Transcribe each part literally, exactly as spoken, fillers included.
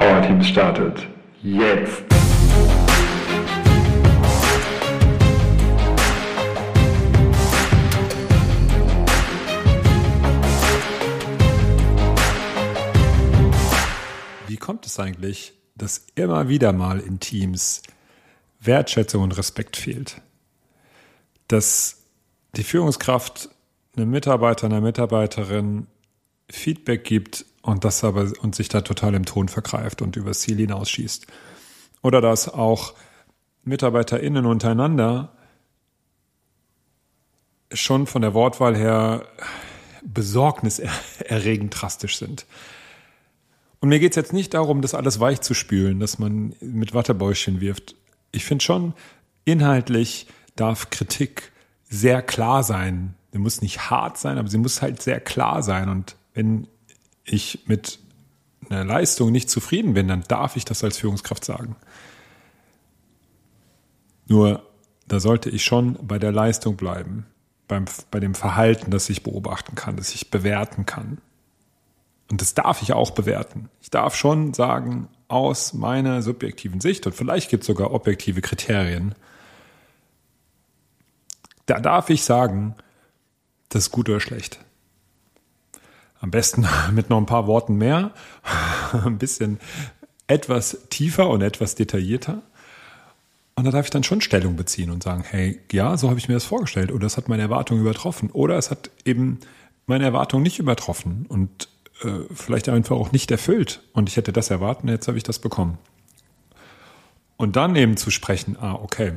Powerteams startet jetzt. Wie kommt es eigentlich, dass immer wieder mal in Teams Wertschätzung und Respekt fehlt? Dass die Führungskraft einem Mitarbeiter, einer Mitarbeiterin Feedback gibt und das aber und sich da total im Ton vergreift und übers Ziel hinausschießt. Oder dass auch MitarbeiterInnen untereinander schon von der Wortwahl her besorgniserregend drastisch sind. Und mir geht es jetzt nicht darum, das alles weich zu spülen, dass man mit Wattebäuschen wirft. Ich finde schon, inhaltlich darf Kritik sehr klar sein. Sie muss nicht hart sein, aber sie muss halt sehr klar sein. Und wenn ich mit einer Leistung nicht zufrieden bin, dann darf ich das als Führungskraft sagen. Nur, da sollte ich schon bei der Leistung bleiben, beim, bei dem Verhalten, das ich beobachten kann, das ich bewerten kann. Und das darf ich auch bewerten. Ich darf schon sagen, aus meiner subjektiven Sicht, und vielleicht gibt es sogar objektive Kriterien, da darf ich sagen, das ist gut oder schlecht. Am besten mit noch ein paar Worten mehr, ein bisschen etwas tiefer und etwas detaillierter. Und da darf ich dann schon Stellung beziehen und sagen, hey, ja, so habe ich mir das vorgestellt. Oder es hat meine Erwartung übertroffen. Oder es hat eben meine Erwartung nicht übertroffen und äh, vielleicht einfach auch nicht erfüllt. Und ich hätte das erwartet, jetzt habe ich das bekommen. Und dann eben zu sprechen, ah, okay,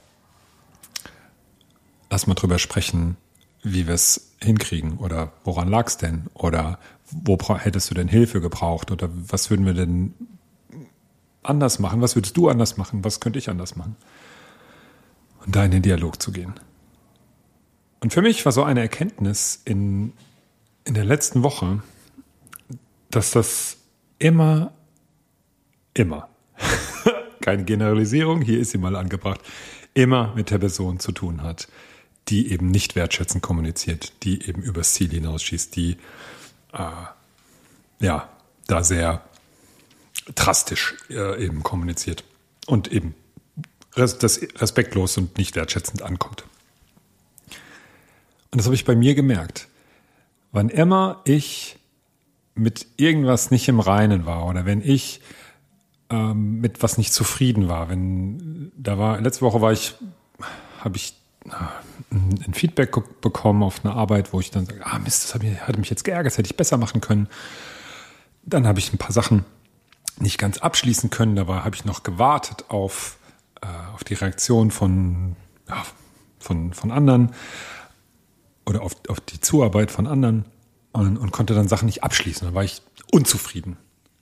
lass mal drüber sprechen, wie wir es hinkriegen oder woran lag es denn oder wo hättest du denn Hilfe gebraucht oder was würden wir denn anders machen, was würdest du anders machen, was könnte ich anders machen und da in den Dialog zu gehen. Und für mich war so eine Erkenntnis in, in der letzten Woche, dass das immer, immer, keine Generalisierung, hier ist sie mal angebracht, immer mit der Person zu tun hat, die eben nicht wertschätzend kommuniziert, die eben übers Ziel hinausschießt, die äh, ja da sehr drastisch äh, eben kommuniziert und eben res- das respektlos und nicht wertschätzend ankommt. Und das habe ich bei mir gemerkt. Wann immer ich mit irgendwas nicht im Reinen war oder wenn ich ähm, mit was nicht zufrieden war, wenn da war letzte Woche war ich, habe ich ein Feedback bekommen auf eine Arbeit, wo ich dann sage, ah Mist, das hat mich, hat mich jetzt geärgert, das hätte ich besser machen können. Dann habe ich ein paar Sachen nicht ganz abschließen können, da habe ich noch gewartet auf, äh, auf die Reaktion von, ja, von, von anderen oder auf, auf die Zuarbeit von anderen und, und konnte dann Sachen nicht abschließen. Dann war ich unzufrieden.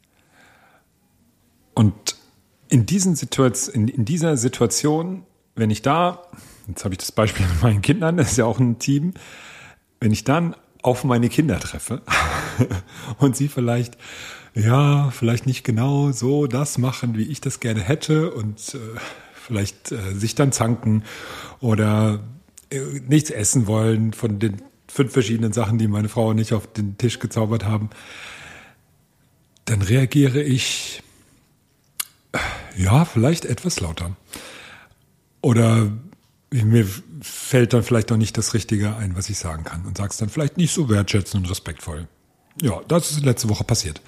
Und in, diesen Situation, in, in dieser Situation, wenn ich da, jetzt habe ich das Beispiel mit meinen Kindern, das ist ja auch ein Team, wenn ich dann auf meine Kinder treffe und sie vielleicht, ja, vielleicht nicht genau so das machen, wie ich das gerne hätte und äh, vielleicht äh, sich dann zanken oder äh, nichts essen wollen von den fünf verschiedenen Sachen, die meine Frau und ich auf den Tisch gezaubert haben, dann reagiere ich, ja, vielleicht etwas lauter. Oder mir fällt dann vielleicht auch nicht das Richtige ein, was ich sagen kann und sag's dann vielleicht nicht so wertschätzend und respektvoll. Ja, das ist letzte Woche passiert.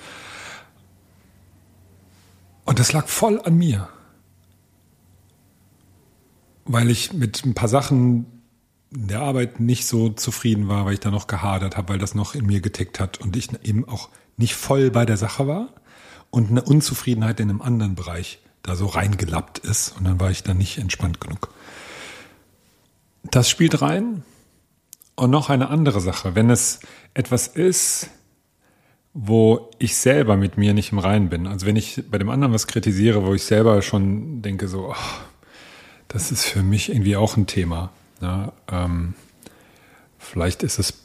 Und das lag voll an mir. Weil ich mit ein paar Sachen in der Arbeit nicht so zufrieden war, weil ich da noch gehadert habe, weil das noch in mir getickt hat und ich eben auch nicht voll bei der Sache war und eine Unzufriedenheit in einem anderen Bereich da so reingelappt ist und dann war ich da nicht entspannt genug. Das spielt rein. Und noch eine andere Sache, wenn es etwas ist, wo ich selber mit mir nicht im Reinen bin, also wenn ich bei dem anderen was kritisiere, wo ich selber schon denke so, oh, das ist für mich irgendwie auch ein Thema. Ja, ähm, vielleicht ist es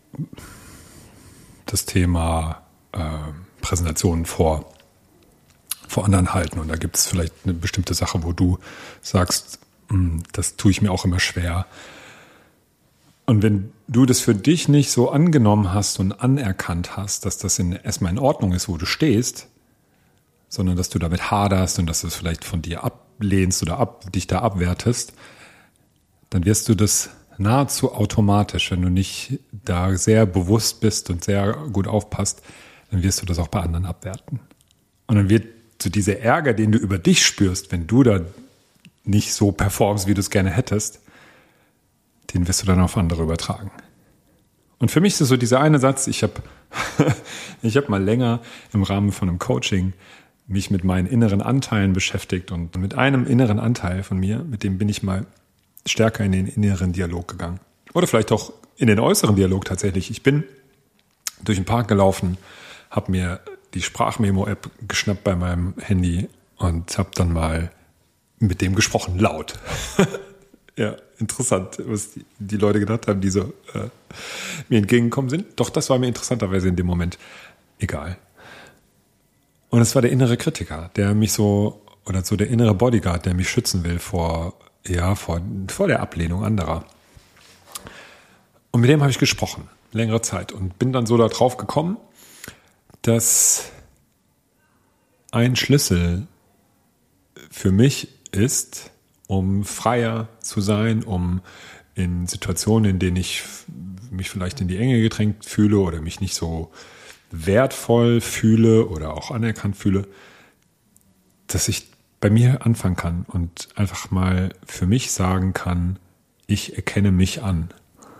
das Thema äh, Präsentationen vor vor anderen halten. Und da gibt es vielleicht eine bestimmte Sache, wo du sagst, das tue ich mir auch immer schwer. Und wenn du das für dich nicht so angenommen hast und anerkannt hast, dass das in, erstmal in Ordnung ist, wo du stehst, sondern dass du damit haderst und dass du es vielleicht von dir ablehnst oder ab, dich da abwertest, dann wirst du das nahezu automatisch, wenn du nicht da sehr bewusst bist und sehr gut aufpasst, dann wirst du das auch bei anderen abwerten. Und dann wird so dieser Ärger, den du über dich spürst, wenn du da nicht so performst, wie du es gerne hättest, den wirst du dann auf andere übertragen. Und für mich ist es so dieser eine Satz, ich habe ich hab mal länger im Rahmen von einem Coaching mich mit meinen inneren Anteilen beschäftigt und mit einem inneren Anteil von mir, mit dem bin ich mal stärker in den inneren Dialog gegangen. Oder vielleicht auch in den äußeren Dialog tatsächlich. Ich bin durch den Park gelaufen, habe mir die Sprachmemo-App geschnappt bei meinem Handy und habe dann mal mit dem gesprochen, laut. Ja, interessant, was die, die Leute gedacht haben, die so äh, mir entgegengekommen sind. Doch das war mir interessanterweise in dem Moment egal. Und es war der innere Kritiker, der mich so, oder so der innere Bodyguard, der mich schützen will vor, ja, vor, vor der Ablehnung anderer. Und mit dem habe ich gesprochen, längere Zeit, und bin dann so da drauf gekommen, dass ein Schlüssel für mich ist, um freier zu sein, um in Situationen, in denen ich mich vielleicht in die Enge gedrängt fühle oder mich nicht so wertvoll fühle oder auch anerkannt fühle, dass ich bei mir anfangen kann und einfach mal für mich sagen kann, ich erkenne mich an.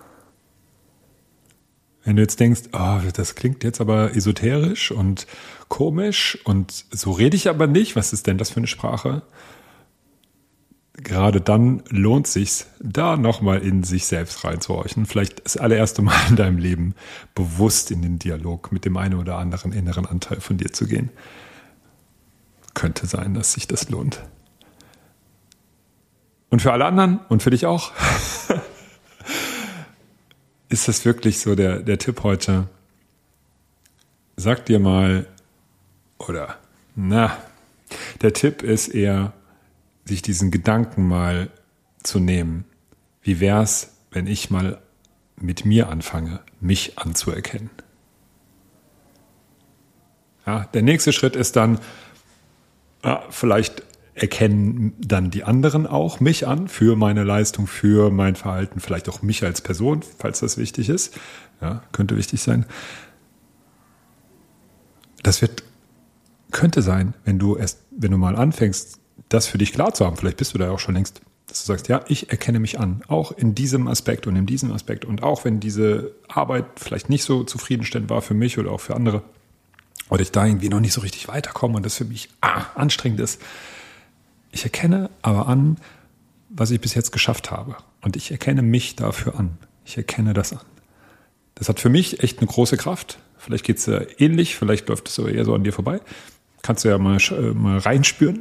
Wenn du jetzt denkst, oh, das klingt jetzt aber esoterisch und komisch und so rede ich aber nicht, was ist denn das für eine Sprache? Gerade dann lohnt sich's, da nochmal in sich selbst reinzuhorchen. Vielleicht das allererste Mal in deinem Leben bewusst in den Dialog mit dem einen oder anderen inneren Anteil von dir zu gehen. Könnte sein, dass sich das lohnt. Und für alle anderen und für dich auch ist das wirklich so der, der Tipp heute. Sag dir mal, oder na, der Tipp ist eher, sich diesen Gedanken mal zu nehmen. Wie wär's, wenn ich mal mit mir anfange, mich anzuerkennen? Ja, der nächste Schritt ist dann, ja, vielleicht erkennen dann die anderen auch mich an für meine Leistung, für mein Verhalten, vielleicht auch mich als Person, falls das wichtig ist. Ja, könnte wichtig sein. Das wird, könnte sein, wenn du erst, wenn du mal anfängst, das für dich klar zu haben. Vielleicht bist du da auch schon längst, dass du sagst, ja, ich erkenne mich an, auch in diesem Aspekt und in diesem Aspekt. Und auch wenn diese Arbeit vielleicht nicht so zufriedenstellend war für mich oder auch für andere, oder ich da irgendwie noch nicht so richtig weiterkomme und das für mich ah, anstrengend ist. Ich erkenne aber an, was ich bis jetzt geschafft habe. Und ich erkenne mich dafür an. Ich erkenne das an. Das hat für mich echt eine große Kraft. Vielleicht geht es ja ähnlich, vielleicht läuft es so eher so an dir vorbei. Kannst du ja mal, mal reinspüren.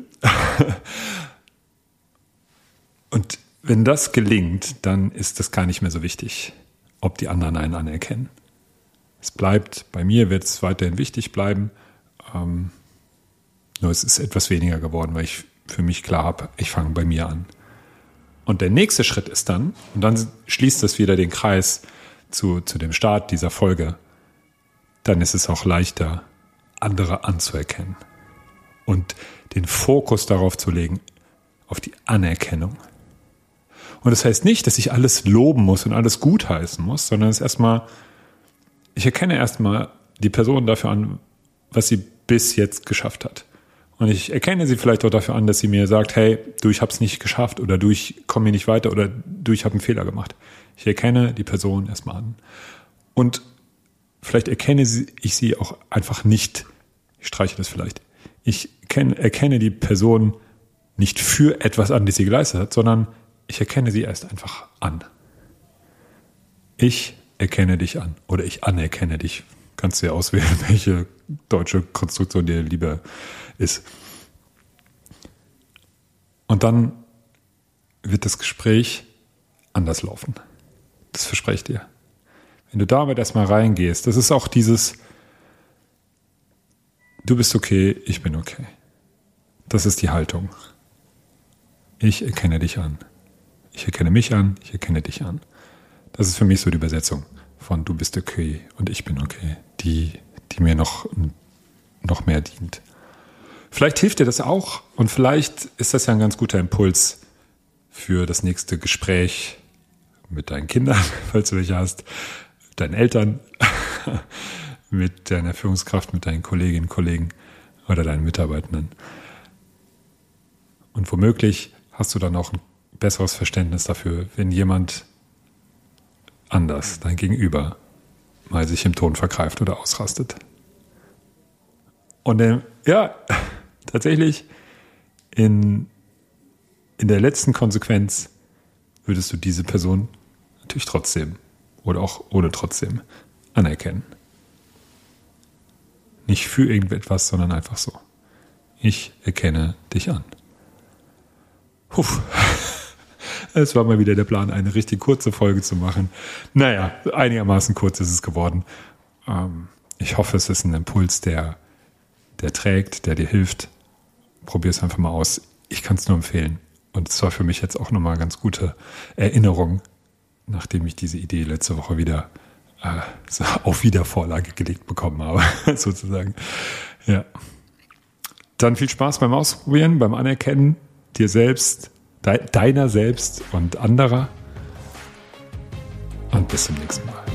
Und wenn das gelingt, dann ist das gar nicht mehr so wichtig, ob die anderen einen anerkennen. Es bleibt, bei mir wird es weiterhin wichtig bleiben, ähm, nur es ist etwas weniger geworden, weil ich für mich klar habe, ich fange bei mir an. Und der nächste Schritt ist dann, und dann schließt das wieder den Kreis zu, zu dem Start dieser Folge, dann ist es auch leichter, andere anzuerkennen und den Fokus darauf zu legen, auf die Anerkennung. Und das heißt nicht, dass ich alles loben muss und alles gutheißen muss, sondern es ist erstmal, ich erkenne erstmal die Person dafür an, was sie bis jetzt geschafft hat. Und ich erkenne sie vielleicht auch dafür an, dass sie mir sagt, hey, du, ich hab's nicht geschafft oder du, ich komme hier nicht weiter oder du, ich habe einen Fehler gemacht. Ich erkenne die Person erstmal an. Und vielleicht erkenne ich sie auch einfach nicht. Ich streiche das vielleicht. Ich erkenne, erkenne die Person nicht für etwas an, das sie geleistet hat, sondern ich erkenne sie erst einfach an. Ich erkenne dich an oder ich anerkenne dich. Kannst du ja auswählen, welche deutsche Konstruktion dir lieber ist. Und dann wird das Gespräch anders laufen. Das verspreche ich dir. Wenn du damit erstmal reingehst, das ist auch dieses, du bist okay, ich bin okay. Das ist die Haltung. Ich erkenne dich an. Ich erkenne mich an, ich erkenne dich an. Das ist für mich so die Übersetzung von du bist okay und ich bin okay, die, die mir noch, noch mehr dient. Vielleicht hilft dir das auch und vielleicht ist das ja ein ganz guter Impuls für das nächste Gespräch mit deinen Kindern, falls du welche hast, mit deinen Eltern, mit deiner Führungskraft, mit deinen Kolleginnen, Kollegen oder deinen Mitarbeitenden. Und womöglich hast du dann auch ein besseres Verständnis dafür, wenn jemand anders, dein Gegenüber, mal sich im Ton vergreift oder ausrastet. Und ähm, ja, tatsächlich in, in der letzten Konsequenz würdest du diese Person natürlich trotzdem oder auch ohne trotzdem anerkennen. Nicht für irgendetwas, sondern einfach so. Ich erkenne dich an. Puh. Es war mal wieder der Plan, eine richtig kurze Folge zu machen. Naja, einigermaßen kurz ist es geworden. Ähm, ich hoffe, es ist ein Impuls, der, der trägt, der dir hilft. Probier es einfach mal aus. Ich kann es nur empfehlen. Und es war für mich jetzt auch nochmal eine ganz gute Erinnerung, nachdem ich diese Idee letzte Woche wieder äh, so auf Wiedervorlage gelegt bekommen habe, sozusagen. Ja. Dann viel Spaß beim Ausprobieren, beim Anerkennen dir selbst, de- deiner selbst und anderer. Und bis zum nächsten Mal.